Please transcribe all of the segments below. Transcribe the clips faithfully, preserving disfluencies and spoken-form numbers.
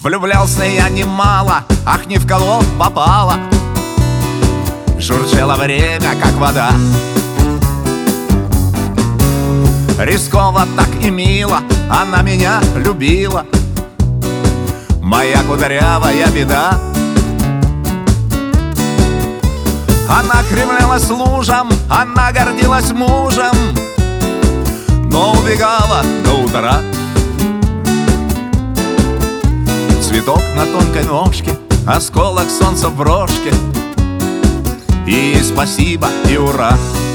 Влюблялся я немало, ах, не в кого попало. Журчало время, как вода. Рисково так и мило она меня любила, моя кудрявая беда. Она кривлялась лужам, она гордилась мужем, но убегала до утра. Цветок на тонкой ножке, осколок солнца в брошке, и ей спасибо и ура.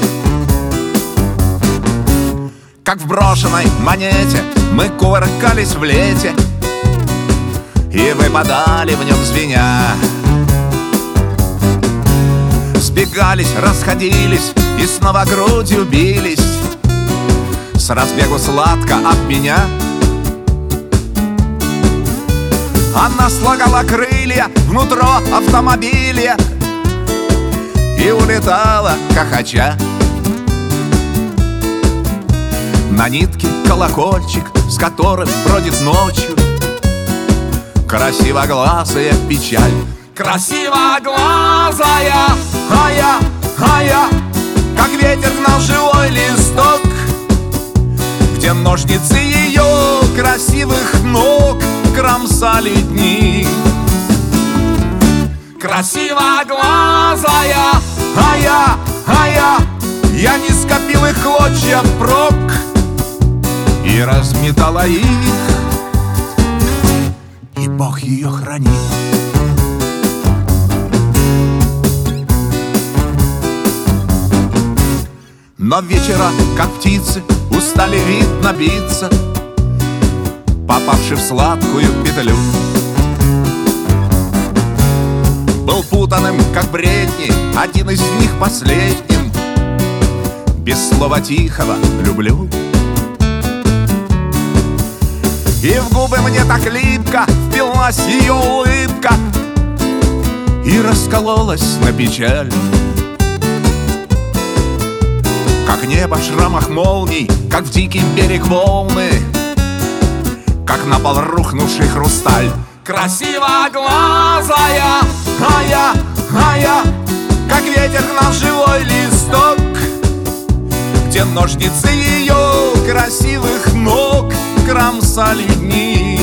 Как в брошенной монете мы кувыркались в лете и выпадали в нем звеня. Сбегались, расходились и снова грудью бились, с разбегу сладко об меня. Она слагала крылья внутрь автомобиля и улетала, хохоча. На нитке колокольчик, с которым бродит ночью красивоглазая печаль. Красивоглазая, а я, а я, как ветер гнал живой листок, где ножницы ее красивых ног кромсали дни. Красивоглазая, а я, а я, я не скопил их клочья впрок и разметала их, и Бог ее хранит. Но вечера, как птицы, устали, видно, биться, попавши в сладкую петлю. Был путанным, как бредни, один из них последним, без слова тихого «люблю». И в губы мне так липко впилась ее улыбка и раскололась на печаль. Как небо в шрамах молний, как в дикий берег волны, как на пол рухнувший хрусталь. Красивоглазая, а я, а я, как ветер гнал живой листок, где ножницы ее красивых ног кромсали дни.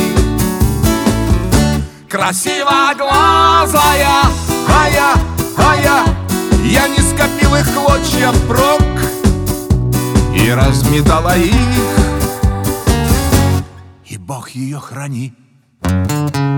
Красивоглазая, а я, а я, я не скопил их клочья впрок и разметала их, и Бог ее храни.